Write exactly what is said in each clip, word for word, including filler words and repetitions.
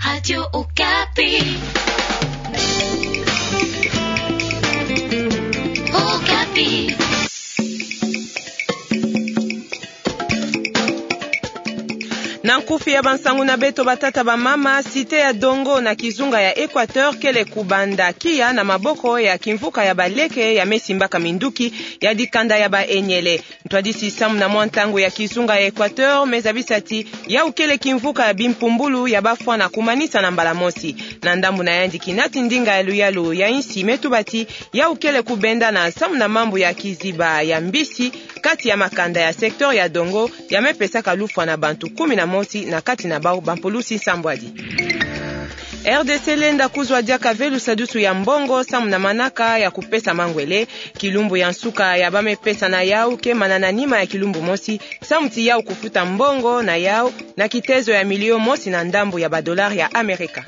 Radio Okapi. Okapi. Na nkufi ya bansangu na beto batata ba mama site ya Dongo na Kizunga ya Equateur kele kubanda kia na maboko ya kimvuka ya baleke ya mesimbaka minduki ya dikanda ya ba enyele ntwadisi samu na mwantangu ya Kizunga ya Equateur mezabisati ya ukele kimvuka ya bimpumbulu ya bafwa na kumanisa na mbalamosi na ndambu na yandi kinati ndinga ya luyalu ya insi metubati ya ukele kubenda na samu na mambu ya kiziba ya mbisi kati ya makanda ya sektor ya Dongo ya mepesa kalufwa na bantu kumi na mosi na kati na bao bampulusi sambwadi. R D C lenda kuzwa diaka velu sadusu ya mbongo samu na manaka ya kupesa mangwele kilumbu ya nsuka ya bame pesa na yao ke manananima ya kilumbu mosi samuti yao kufuta mbongo na yao na kitezo ya milio mosi na ndambu ya badolari ya Amerika.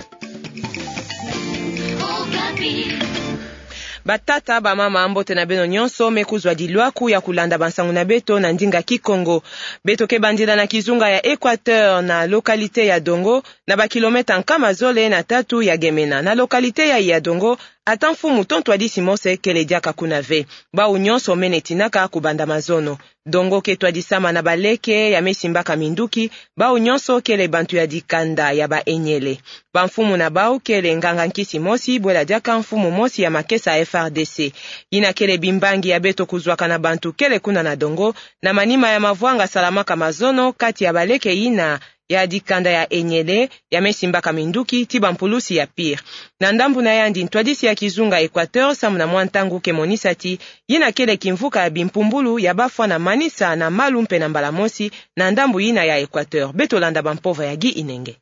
Batata ba mama ambote na beno nyonso mekuzwa dilwaku ya kulanda bansangu na beto na ndinga Kikongo. Beto ke bandila na Kizunga ya Equateur na lokalite ya Dongo na ba kilometa nkama zole na tatu ya Gemena. Na lokalite ya Yadongo atanfu mutonto adisi mose kele diaka kunave. Ba unyonso menetinaka kubanda mazono. Dongo ke twadisama na baleke ya mesimbaka minduki, ba unyonso kele bantu ya dikanda ya ba enyele. Ba mfumu na bao kele nganga nkisi mosi, bwela diaka mfumu mosi ya makesa F R D C. Ina kele bimbangi ya beto kuzwaka na bantu kele kuna na Dongo, na manima ya mavuanga salamaka mazono kati ya baleke ina ya dikanda ya enyele ya mesimbaka minduki tiba mpulusi ya pire. Na ndambu na yandi ntwadisi ya Kizunga Equateur samu na mwantangu ke monisati yina kele kimvuka ya bimpumbulu ya bafwa na manisa na malumpe na mbalamosi na ndambu yina ya Equateur beto landa bampova ya gi inenge.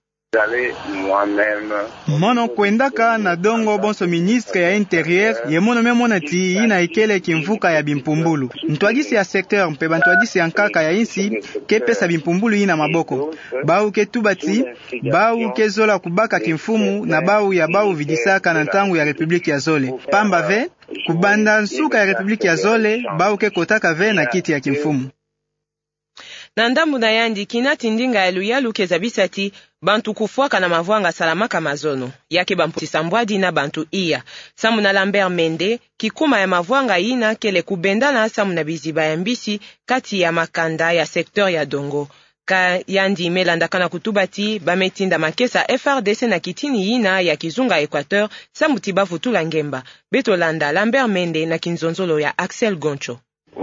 Mono kwendaka na Dongo bonso ministre ya interieur ye mono me monati ina ikele kimvuka ya bimpumbulu ntwadisi ya secteur mpe bantwadisi ya nkaka ya insi ke pesa bimpumbulu ina maboko bau ke tubati bau ke zola kubaka kimfumu na bau ya bau vidisaka na ntangu ya Republiki ya Zole pamba ve kubanda nsuka ya Republiki ya Zole bau ke kotaka ve na kiti ya kimfumu. Na ndambu na yandi kinati ndinga ya luyalu kezabisati bantu kufuaka na mavuanga salamaka mazono yake bamputi sambwadi na bantu iya samu na Lambert Mende kikuma ya mavuanga ina kele kubendana samu na biziba ya mbisi kati ya makanda ya sektor ya Dongo ka yandi melandakana kutubati bametinda makesa F R D C na kitini ina ya Kizunga Equateur samu tibavu tula ngemba beto landa Lambert Mende na kinzonzolo ya Axel Goncho.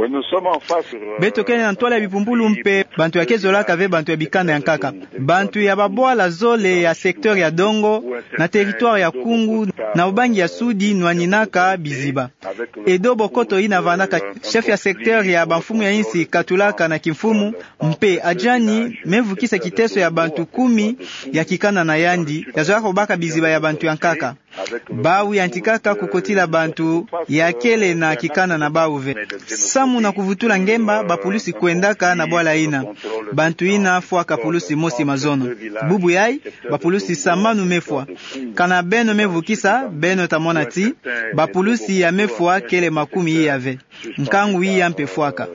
Beto kene na ntwala ya bipumbulu mpe bantu ya kezola kave bantu ya bikanda ya nkaka bantu ya baboa la zole ya sektor ya Dongo na territoire ya Kungu na ubangi ya Sudi nwaninaka biziba edo bokoto ina vanaka chef ya sektor ya banfumu ya insi katulaka na kimfumu mpe ajani mevukisa kiteso ya bantu kumi ya kikana na yandi ya zoya kubaka biziba ya bantu ya nkaka bau ya ntikaka kukotila bantu ya kele na kikana na bauve samu na kuvutula ngemba bapulusi kwendaka na bwala ina bantu ina fuaka pulusi mosi mazono bubu yai bapulusi samanu mefwa kana beno mevukisa beno tamonati bapulusi ya mefwa kele makumi yave nkangu iya mpefuaka.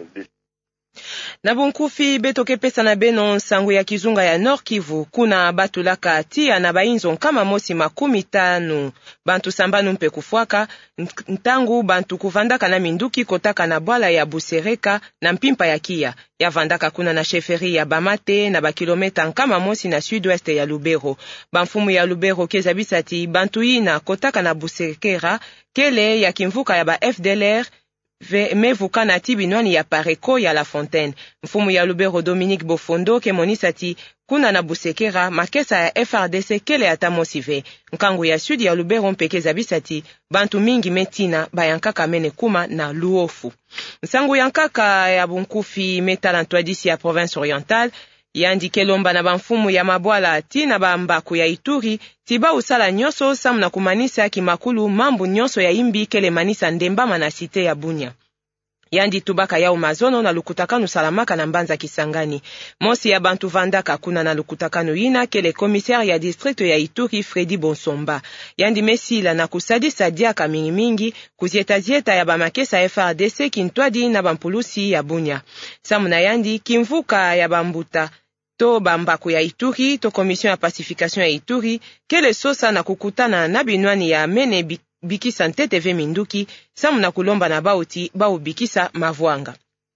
Na bunkufi beto ke pesa na beno sangu ya Kizunga ya Nord Kivu kuna batulaka atia na bainzo kama mosi makumi tanu bantu sambanu mpe kufuaka ntangu bantu kuvandaka na minduki kotaka na bwala ya Busereka na mpimpa ya Kia ya vandaka kuna na sheferi ya Bamate na bakilometa kama mosi na sud-ouest ya Lubero bamfumu ya Lubero kezabisati bantu ina kotaka na Busekera kele ya kimvuka ya ba F D L R mevuka na tibinwani ya Pareko ya La Fontaine. Mfumu ya Lubero Dominique Bofondo ke monisati kuna na Busekera makesa ya F R D C kele atamosive. Nkangu ya sudi ya Lubero mpekeza bisati bantu mingi metina bayankaka mene kuma na Luofu. Nsangu yankaka ya bunkufi metala ntwadisi ya province orientale yandi kelomba na bamfumu ya mabwala tina bambaku ya Ituri tiba usala nyoso samu na kumanisa kimakulu mambu nyoso ya imbi kele manisa ndembama na site ya Bunya. Yandi tubaka yao mazono na lukutakanu salamaka na mbanza Kisangani. Mosi ya bantu vandaka kuna na lukutakanu ina kele komisari ya district ya Ituri Fredi Bonsomba. Yandi mesila na kusadisa diaka mingi mingi kuzieta zieta ya bamakesa F R D C kintwadi na bampulusi ya Bunya. Samu na yandi kimvuka ya bambuta to bambaku ya Ituri to Commission ya Pacification ya Ituri kele sosa na kukutana na binwani ya mene bikisa ntete ve minduki samu na kulomba na bauti bau bikisa mavwanga.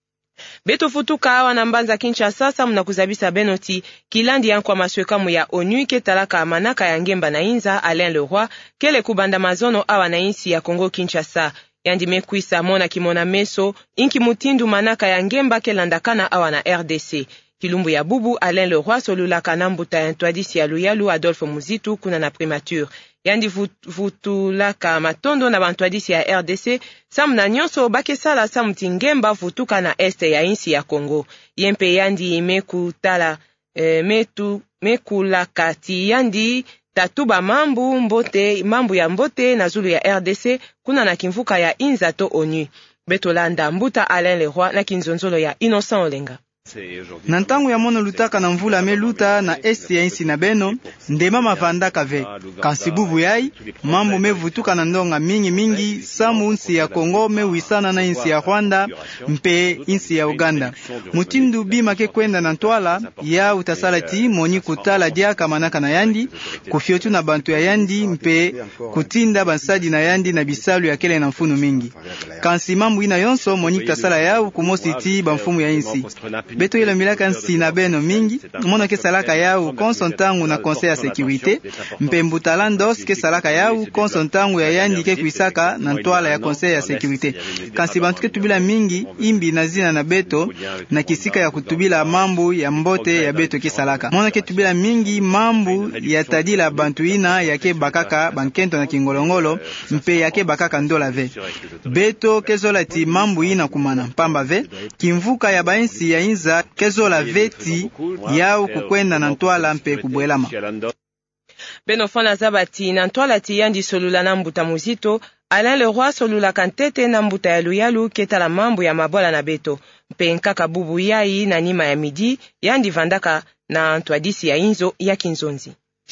Beto futuka awa na mbanza Kinshasa samu na kuzabisa benoti kilandi yankwa maswekamu ya ONU ke talaka manaka ya ngemba na inza Alain Leroy kele kubanda mazono awa na insi ya Kongo Kinshasa. Yandi mekuisa mona kimona meso inki mutindu manaka ya ngemba ke landakana awa na R D C. Kilumbu ya bubu Alain Leroy solula kanambuta ya ntwadisi ya Luyalu Adolphe Muzitu kuna na primature. Yandi vutulaka matondo na bantwadisi ya R D C samu na nyonso bakesala samu tingemba vutuka na este ya insi ya Kongo. Yempe yandi mekutala e, metu mekulaka ti yandi tatuba mambu mbote mambu ya mbote na zulu ya R D C kuna na kimvuka ya inza to ONU. Betolanda mbuta Alain Leroy na kinzonzolo ya Innocent Olenga. Na ntangu ya mono lutaka na mvula meluta na esti ya insi na beno ndema mavanda kave kansibubu yai mambo mevutuka na ndonga mingi mingi samu insi ya Kongo mewisana na insi ya Rwanda mpe insi ya Uganda mutindu bima ke kwenda na ntwala ya utasalati moni kutala dia kamanaka na yandi kufiotu na bantu ya yandi mpe kutinda bansadi na yandi na bisalu ya kele na mfunu mingi kansi mambo ina yonso moni kutasala yao kumositi bamfumu ya insi beto ila milaka nsi na beno mingi mona ke salaka yao konsontangu na conseil ya sécurité mpembu talandos ke salaka yao konsontangu ya yandi ke kuisaka na ntwala ya conseil ya sécurité kansi bantu ke tubila mingi imbi na zina na beto na kisika ya kutubila mambu ya mbote ya beto ke salaka mona ke tubila mingi mambu ya tadila bantu ina yake bakaka bankento na kingolongolo mpe yake bakaka ndola ve beto ke zolati mambu ina kumana pamba ve kimvuka ya bainsi ya inza kezo la veti yao kukwenda na ntwala mpe kubwelama. Beno fana zabati na ntwala ti yandi solula na mbuta muzito Alain Leroy solula kantete na mbuta ya Luyalu ketala mambu ya mabola na beto mpe nkaka bubu yai na nima ya midi yandi vandaka na ntwadisi ya inzo ya kinzonzi.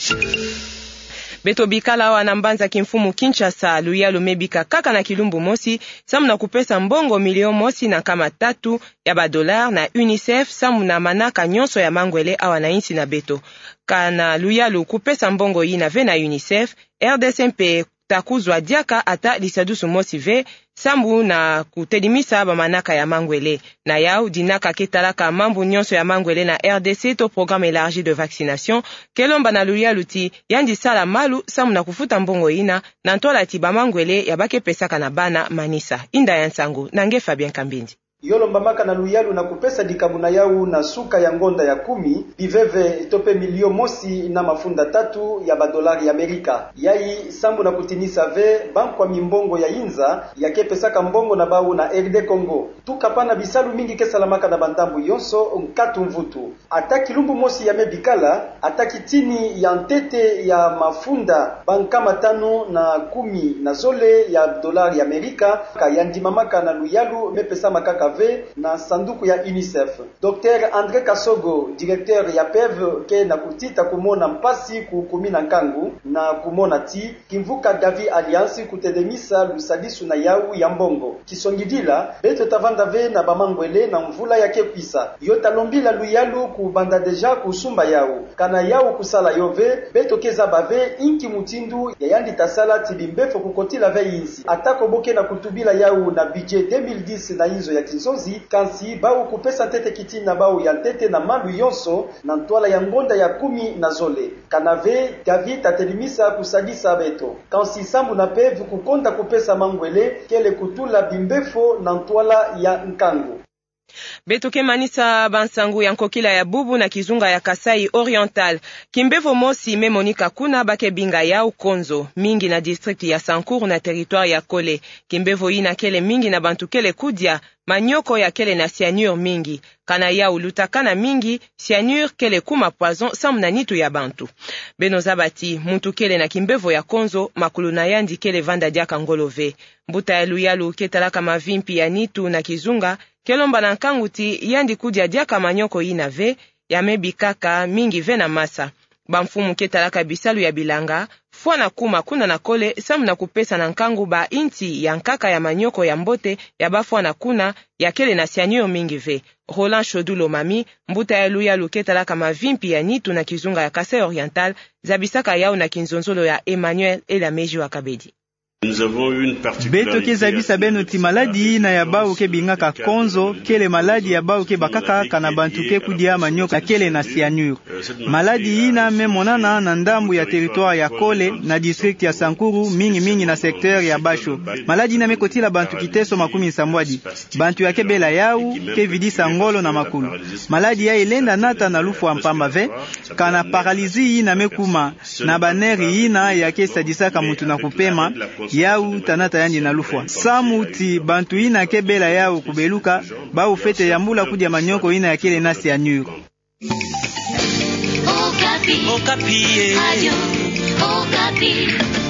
Beto bikala wana mbanza kimfumu Kinshasa Luyalu mebika kaka na kilumbu mosi samu na kupesa mbongo milio mosi na kama tatu ya badolar na UNICEF samu na manaka nyonso ya mangwele awa na insi na beto. Kana Luyalu kupesa mbongo hii na ve na UNICEF, R D C mpe takuzwa diaka ata lisadusu mosi ve sambu na kutelimisa ba manaka ya mangwele. Na yao dinaka ketalaka mambu nyonso ya mangwele na R D C to programme élargi de vaccination kelomba na Luyalu ti yandi sala malu samu na kufuta mbongo ina na ntola ti ba mangwele ya bake pesaka na bana manisa. Inda ya nsangu nange Fabien Kambindi. Yolomba maka na Luyalu na kupesa dikamuna yau na suka ya ngonda ya kumi biveve itope milio mosi na mafunda tatu ya badolari ya Amerika yai sambu na kutinisa ve bankwa mimbongo ya inza ya kepesaka mbongo na bau na R D Congo tukapana bisalu mingi kesalamaka na bandambu yonso nkatu mvutu ata kilumbu mosi ya mebikala ata kitini ya ntete ya mafunda bankama tano na kumi na zole ya dolari ya Amerika kayandimamaka na Luyalu mepesa makaka na sanduku ya UNICEF. Docteur André Kasogo, directeur ya P E V ke na kutita kumona mpasi kukumina nkangu na kumona ti kimvuka Gavi Alliance kutedemisa lusadisu na yau ya mbongo. Kisongidila, beto tavanda ve na bamangwele na mvula yake kwisa. Yota lombila Luyalu kubanda deja kusumba yau. Kana yau kusala yove, beto keza bave inki mutindu ya yandi tasala tibimbefo kukotila ve insi. Atako boke na kutubila yau na budget deux mille dix na inzo ya kinzozi kansi bau kupesa tete kitina bau ya tete na malu yonso na ntwala ya ngonda ya kumi na zole kanave Gavi tatelimisa kusadisa beto kansi sambu na pevu kukonda kupesa mangwele kele kutula bimbefo na ntwala ya nkangu. Beto ke manisa bansangu ya nkokila ya bubu na kizunga ya Kasai Oriental. Kimbevo mosi memonika kuna bake binga yao konzo. Mingi na district ya Sankuru na territoire ya Kole. Kimbevo ina kele mingi na bantu kele kudia. Manyoko ya kele na cyanure mingi. Kana yao lutakana mingi, cyanure kele kuma poison samu na nitu ya bantu. Beno zabati, muntu kele na kimbevo ya konzo, makulu na yandi kele vanda diaka ngolove. Mbuta ya Luyalu ketalaka mavimpi ya nitu na kizunga, kelomba na nkanguti yandi kudia diaka manyoko ina ve, ya mebi kaka mingi ve na masa. Bamfumu ketalaka bisalu ya bilanga, fwa na kuma kuna na kole samu na kupesa na nkangu ba inti ya nkaka ya manyoko ya mbote ya bafwa na kuna ya kele na sianyo mingi ve. Roland Chodulo Mami, mbuta ya luya luketala kama vimpi ya nitu na kizunga ya Kasai Oriental, zabisaka yao na kinzonzolo ya Emmanuel Elameji wa Kabedi. Beto ke zabisa beno ti maladi na ya bau ke bingaka konzo kele maladi ya bau ke bakaka kana bantu ke kudia manyoka kele na cyanure. Maladi ina memonana na ndambu ya territoire ya Kole na district ya Sankuru mingi mingi na secteur ya Basho. Maladi ina mekotila bantu kiteso makumi nsambwadi. Bantu ya kebela yau ke vidisa ngolo na makulu. Maladi ya elenda nata na lufu wa mpamba ve kana paralizi ina mekuma na baneri ina ya ke sadisaka mutu na kupema yau tanata yanji na lufwa. Samuti bantu ina kebela yau kubeluka ba ufete ya mbula kudia manyoko ina ya kele nasi ya nyuru. Okapi. Okapi. Radio Okapi.